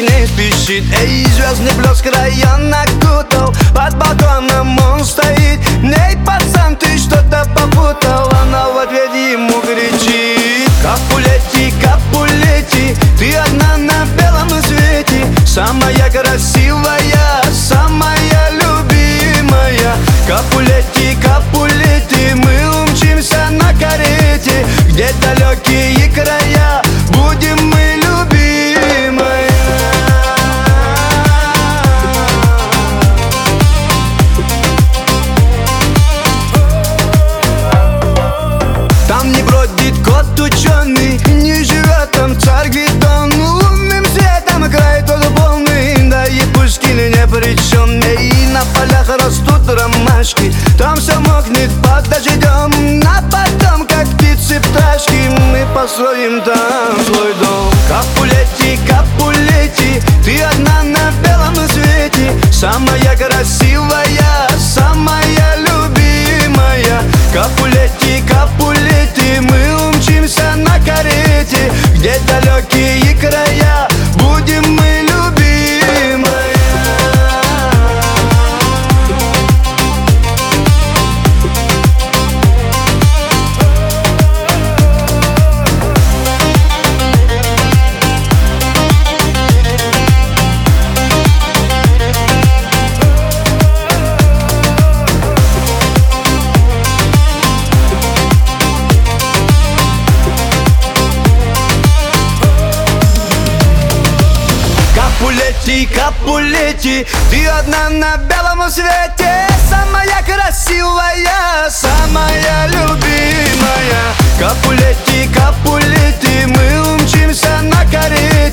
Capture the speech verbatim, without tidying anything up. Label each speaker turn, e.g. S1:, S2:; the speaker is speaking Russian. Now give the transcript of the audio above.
S1: не спешит. Эй, звездный блеск район окутал, под балконом он стоит. Эй, пацан, ты что-то попутал, она в ответ ему кричит: Капулетти, Капулетти, ты одна на белом свете, самая красивая, самая любимая. Капулетти, Капулетти, мы умчимся на карете, где далекие края, будем мы любимая. Там не бродит кот ученый, не живет там царь Гвидон. Лунным светом край тот полный, да и Пушкин не при чем. И на полях растут ромашки, там все мокнет под дождем. А потом, как птицы, пташки, мы построим там свой дом. Капулетти, Капулетти, ты одна на белом свете, самая красивая, самая любимая. Капулетти, Капулетти, мы умчимся на карете, где далекие края, будем мы любимая. Капулетти, Капулетти, ты одна на белом свете, самая красивая, самая любимая. Капулетти, Капулетти, мы умчимся на карете,